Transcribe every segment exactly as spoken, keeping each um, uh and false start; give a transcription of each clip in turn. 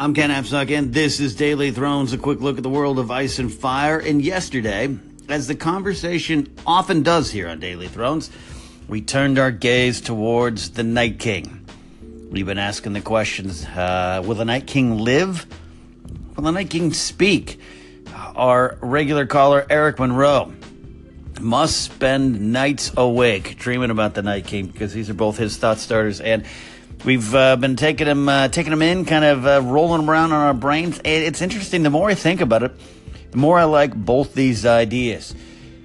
I'm Ken Apsuk, and this is Daily Thrones, a quick look at the world of Ice and Fire. And yesterday, as the conversation often does here on Daily Thrones, we turned our gaze towards the Night King. We've been asking the questions, uh, will the Night King live? Will the Night King speak? Our regular caller, Eric Monroe, must spend nights awake dreaming about the Night King because these are both his thought starters. And we've uh, been taking him, uh, taking him in, kind of uh, rolling him around on our brains. And it's interesting. The more I think about it, the more I like both these ideas.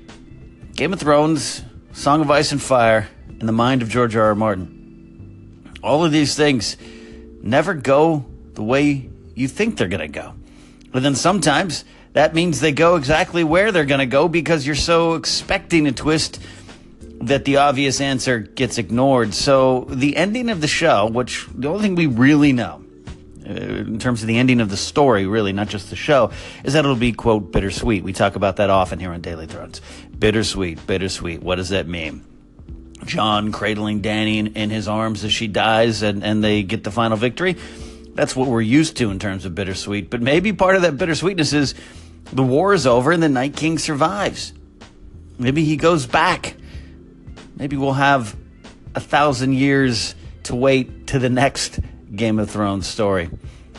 Game of Thrones, Song of Ice and Fire, and the mind of George R. R. Martin. All of these things never go the way you think they're going to go. But then sometimes that means they go exactly where they're going to go because you're so expecting a twist that the obvious answer gets ignored. So the ending of the show, which the only thing we really know, uh, in terms of the ending of the story, really, not just the show, is that it'll be, quote, bittersweet. We talk about that often here on Daily Thrones. Bittersweet, bittersweet. What does that mean? Jon cradling Dany in, in his arms as she dies and, and they get the final victory. That's what we're used to in terms of bittersweet. But maybe part of that bittersweetness is the war is over and the Night King survives. Maybe he goes back. Maybe we'll have a thousand years to wait to the next Game of Thrones story.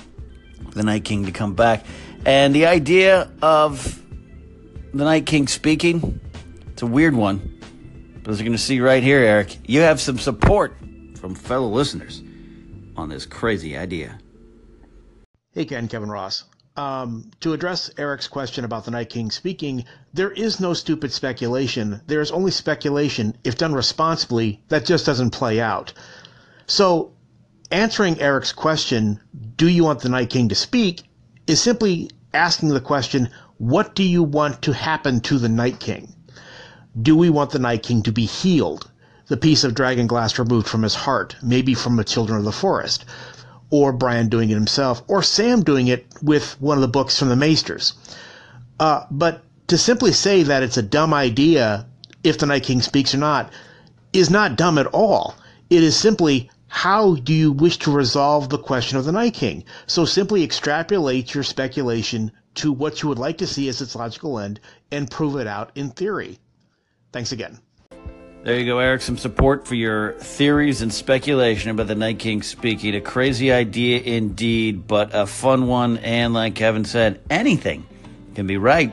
The Night King to come back. And the idea of the Night King speaking, it's a weird one. But as you're going to see right here, Eric, you have some support from fellow listeners on this crazy idea. Hey, Ken, Kevin Ross. Um, to address Eric's question about the Night King speaking, there is no stupid speculation. There is only speculation, if done responsibly, that just doesn't play out. So, answering Eric's question, do you want the Night King to speak, is simply asking the question, what do you want to happen to the Night King? Do we want the Night King to be healed? The piece of dragon glass removed from his heart, maybe from the Children of the Forest, or Bran doing it himself, or Sam doing it with one of the books from the Maesters. Uh, but to simply say that it's a dumb idea, if the Night King speaks or not, is not dumb at all. It is simply, how do you wish to resolve the question of the Night King? So simply extrapolate your speculation to what you would like to see as its logical end and prove it out in theory. Thanks again. There you go, Eric. Some support for your theories and speculation about the Night King speaking. A crazy idea indeed, but a fun one. And like Kevin said, anything can be right.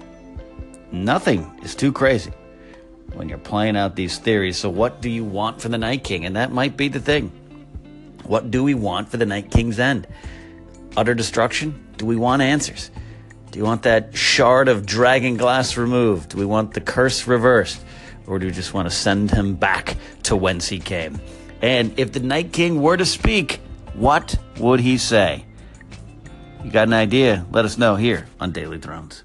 Nothing is too crazy when you're playing out these theories. So what do you want for the Night King? And that might be the thing. What do we want for the Night King's end? Utter destruction? Do we want answers? Do you want that shard of dragon glass removed? Do we want the curse reversed? Or do we just want to send him back to whence he came? And if the Night King were to speak, what would he say? You got an idea? Let us know here on Daily Thrones.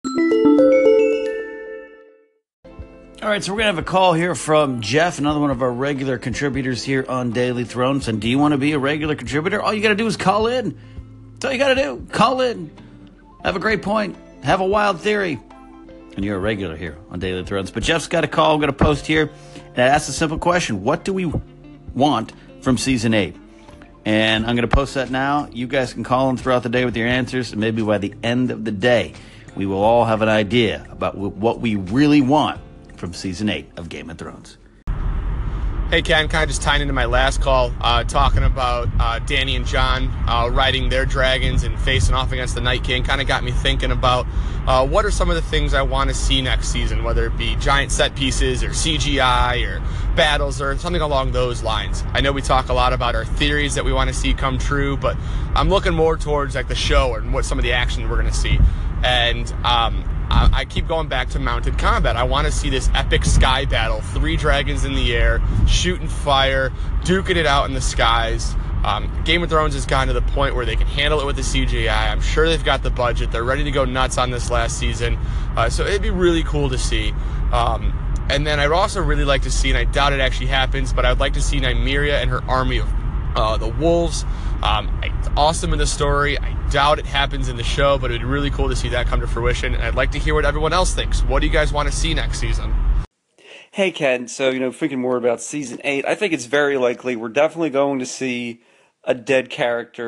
All right, so we're going to have a call here from Jeff, another one of our regular contributors here on Daily Thrones. And do you want to be a regular contributor? All you got to do is call in. That's all you got to do. Call in. Have a great point. Have a wild theory. And you're a regular here on Daily Thrones. But Jeff's got a call. I'm going to post here. And I asked a simple question. What do we want from Season eight? And I'm going to post that now. You guys can call in throughout the day with your answers. And maybe by the end of the day, we will all have an idea about what we really want from Season eight of Game of Thrones. Hey, Ken, kind of just tying into my last call, uh, talking about uh, Dany and Jon uh, riding their dragons and facing off against the Night King. Kind of got me thinking about uh, what are some of the things I want to see next season, whether it be giant set pieces or C G I or battles or something along those lines. I know we talk a lot about our theories that we want to see come true, but I'm looking more towards like the show and what some of the action we're going to see. And um, I, I keep going back to mounted combat. I want to see this epic sky battle, three dragons in the air, shooting fire, duking it out in the skies. Um, Game of Thrones has gotten to the point where they can handle it with the C G I. I'm sure they've got the budget. They're ready to go nuts on this last season. Uh, so it'd be really cool to see. Um, and then I'd also really like to see, and I doubt it actually happens, but I'd like to see Nymeria and her army of uh, the wolves. Um, it's awesome in the story. I doubt it happens in the show, but it would be really cool to see that come to fruition. And I'd like to hear what everyone else thinks. What do you guys want to see next season? Hey, Ken. So, you know, thinking more about season eight, I think it's very likely we're definitely going to see a dead character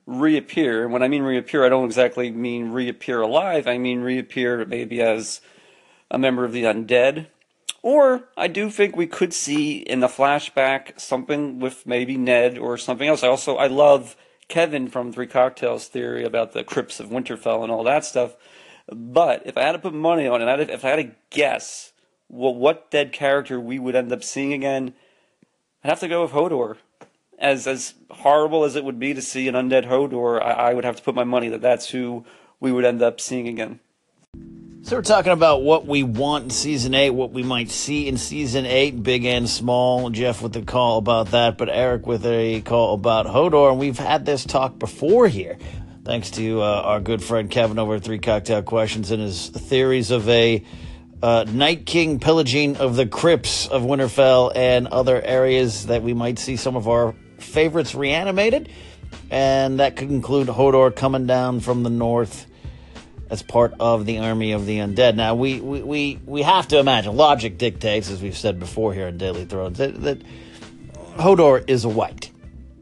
reappear. And when I mean reappear, I don't exactly mean reappear alive. I mean reappear maybe as a member of the undead. Or I do think we could see in the flashback something with maybe Ned or something else. I also, I love Kevin from Three Cocktails theory about the crypts of Winterfell and all that stuff. But if I had to put money on it, if I had to guess well, what dead character we would end up seeing again, I'd have to go with Hodor. As as horrible as it would be to see an undead Hodor, I, I would have to put my money that that's who we would end up seeing again. So we're talking about what we want in Season eight, what we might see in Season eight, big and small. Jeff with a call about that, but Eric with a call about Hodor. And we've had this talk before here, thanks to uh, our good friend Kevin over at Three Cocktail Questions and his theories of a uh, Night King pillaging of the crypts of Winterfell and other areas that we might see some of our favorites reanimated. And that could include Hodor coming down from the north as part of the army of the undead. Now, we, we, we, we have to imagine, logic dictates, as we've said before here in Daily Thrones, that, that Hodor is a white.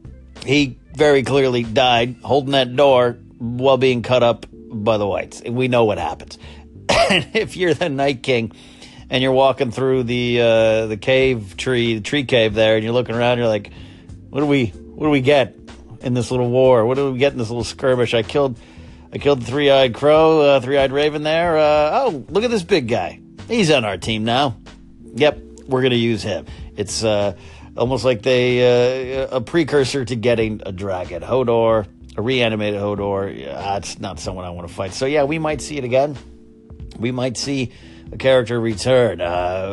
He very clearly died holding that door while being cut up by the whites. We know what happens. And if you're the Night King and you're walking through the uh, the cave tree, the tree cave there, and you're looking around, you're like, what do we what do we get in this little war? What do we get in this little skirmish? I killed I killed the three-eyed crow, uh, three-eyed raven there. Uh, oh, look at this big guy. He's on our team now. Yep, we're going to use him. It's uh, almost like they uh, a precursor to getting a dragon. Hodor, a reanimated Hodor, yeah, that's not someone I want to fight. So, yeah, we might see it again. We might see a character return. Uh,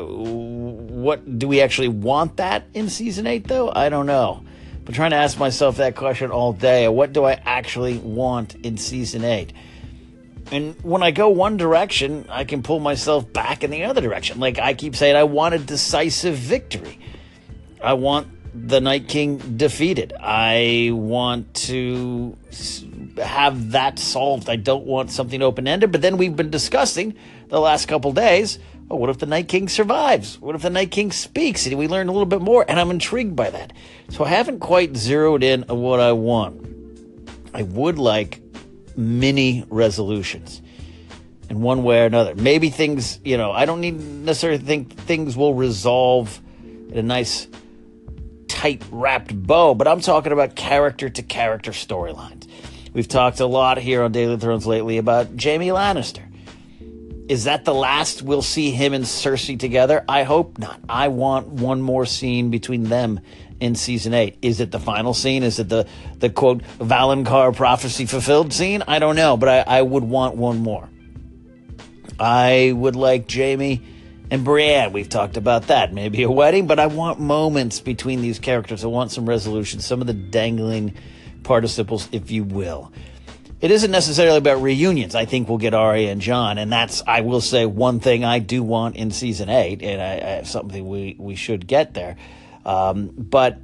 what do we actually want that in Season eight, though? I don't know. I've been trying to ask myself that question all day. What do I actually want in Season eight? And when I go one direction, I can pull myself back in the other direction. Like I keep saying, I want a decisive victory. I want the Night King defeated. I want to have that solved. I don't want something open-ended. But then we've been discussing the last couple days, oh, what if the Night King survives? What if the Night King speaks? And we learn a little bit more, and I'm intrigued by that. So I haven't quite zeroed in on what I want. I would like mini resolutions in one way or another. Maybe things, you know, I don't need necessarily think things will resolve in a nice tight wrapped bow, but I'm talking about character to character storylines. We've talked a lot here on Daily Thrones lately about Jaime Lannister. Is that the last we'll see him and Cersei together? I hope not. I want one more scene between them in Season eight. Is it the final scene? Is it the, the quote, Valonqar prophecy fulfilled scene? I don't know, but I, I would want one more. I would like Jaime and Brienne. We've talked about that. Maybe a wedding, but I want moments between these characters. I want some resolution, some of the dangling participles, if you will. It isn't necessarily about reunions. I think we'll get Arya and Jon, and that's, I will say, one thing I do want in Season eight, and I, I, something we, we should get there. Um, but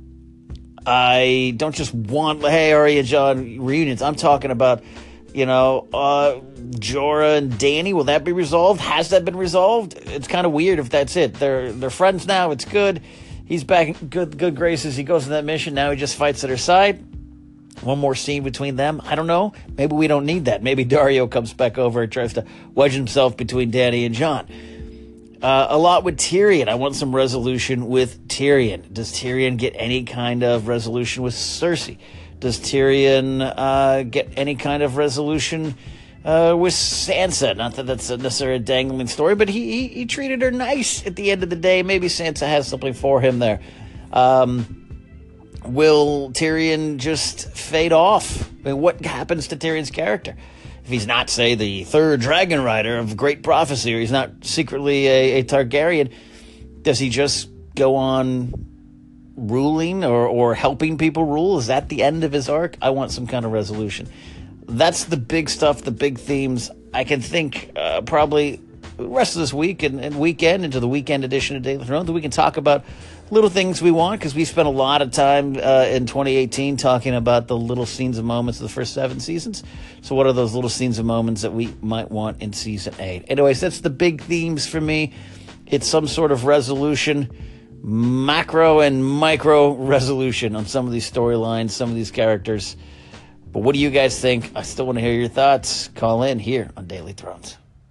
I don't just want, hey, Arya and Jon reunions. I'm talking about, you know, uh, Jorah and Dany. Will that be resolved? Has that been resolved? It's kind of weird if that's it. They're they're friends now. It's good. He's back in good good graces. He goes to that mission. Now he just fights at her side. One more scene between them. I don't know. Maybe we don't need that. Maybe Daario comes back over and tries to wedge himself between Dany and Jon. Uh, a lot with Tyrion. I want some resolution with Tyrion. Does Tyrion get any kind of resolution with Cersei? Does Tyrion uh, get any kind of resolution uh, with Sansa? Not that that's a necessarily a dangling story, but he, he he treated her nice at the end of the day. Maybe Sansa has something for him there. Um, will Tyrion just fade off? I mean, what happens to Tyrion's character? If he's not, say, the third dragon rider of great prophecy, or he's not secretly a, a Targaryen, does he just go on ruling or, or helping people rule? Is that the end of his arc? I want some kind of resolution. That's the big stuff, the big themes. I can think uh, probably the rest of this week and, and weekend into the weekend edition of Daily Throne that we can talk about little things we want, because we spent a lot of time uh, in twenty eighteen talking about the little scenes and moments of the first seven seasons. So what are those little scenes and moments that we might want in Season eight? Anyways, that's the big themes for me. It's some sort of resolution, macro and micro resolution on some of these storylines, some of these characters. But what do you guys think? I still want to hear your thoughts. Call in here on Daily Thrones.